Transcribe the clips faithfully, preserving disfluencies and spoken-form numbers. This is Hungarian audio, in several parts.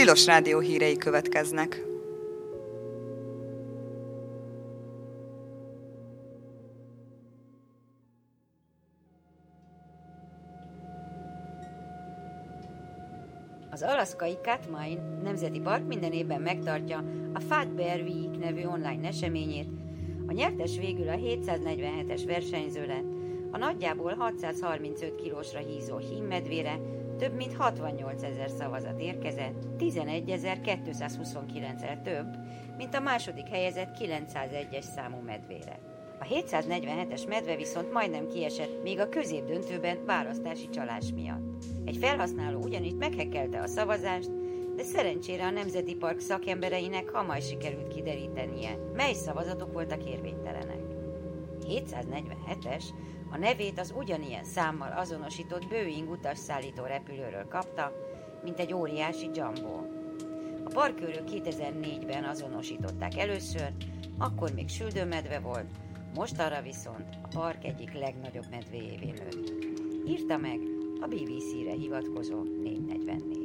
Tilos Rádió hírei következnek. Az alaszkai Katmai Nemzeti Park minden évben megtartja a Fat Bear Week nevű online eseményét. A nyertes végül a hétszáznegyvenhetes versenyző lett. A nagyjából hatszázharmincöt kilósra hízó hímmedvére több mint hatvannyolcezer szavazat érkezett, tizenegyezer-kétszázhuszonkilenccel több, mint a második helyezett kilencszázegyes számú medvére. A hétszáznegyvenhetes medve viszont majdnem kiesett még a középdöntőben választási csalás miatt. Egy felhasználó ugyanis meghekkelte a szavazást, de szerencsére a Nemzeti Park szakembereinek hamar sikerült kiderítenie, mely szavazatok voltak érvénytelenek. hétszáznegyvenhetes a nevét az ugyanilyen számmal azonosított Boeing utasszállító repülőről kapta, mint egy óriási Jumbo. A parkőrök kétezer-négyben azonosították először, akkor még süldőmedve volt, mostanra viszont a park egyik legnagyobb medvéjévé nőtt. Írta meg a bé bé cére hivatkozó négyszáznegyvennégy.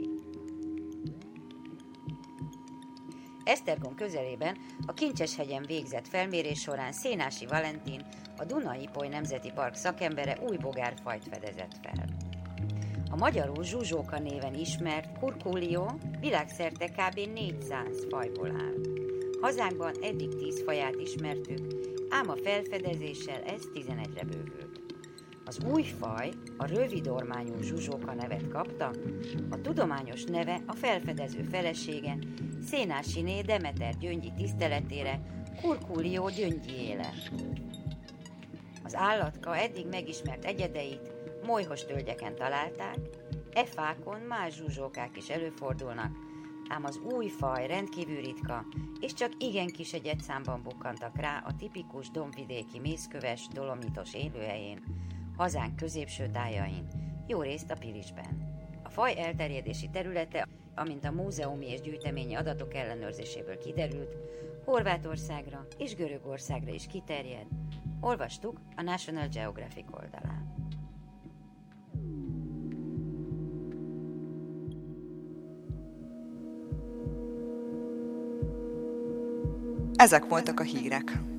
Esztergom közelében a Kincseshegyen végzett felmérés során Szénási Valentin, a Duna-Ipoly Nemzeti Park szakembere új bogárfajt fedezett fel. A magyarul zsuzsóka néven ismert kurkulió világszerte kb. négyszáz fajból áll. Hazánkban eddig tíz faját ismertük, ám a felfedezéssel ez tizenegyre bővült. Az új faj a rövidormányú zsuzsóka nevet kapta, a tudományos neve a felfedező felesége, Szénásiné Demeter Gyöngyi tiszteletére Kurkulió Gyöngyié lett. Az állatka eddig megismert egyedeit molyhos tölgyeken találták, e fákon más zsuzsókák is előfordulnak, ám az új faj rendkívül ritka, és csak igen kis egyedszámban bukkantak rá a tipikus dombvidéki mészköves, dolomitos élőhelyén, hazánk középső tájain, jó részt a Pilisben. A faj elterjedési területe, amint a múzeumi és gyűjteményi adatok ellenőrzéséből kiderült, Horvátországra és Görögországra is kiterjed. Olvastuk a National Geographic oldalán. Ezek voltak a hírek.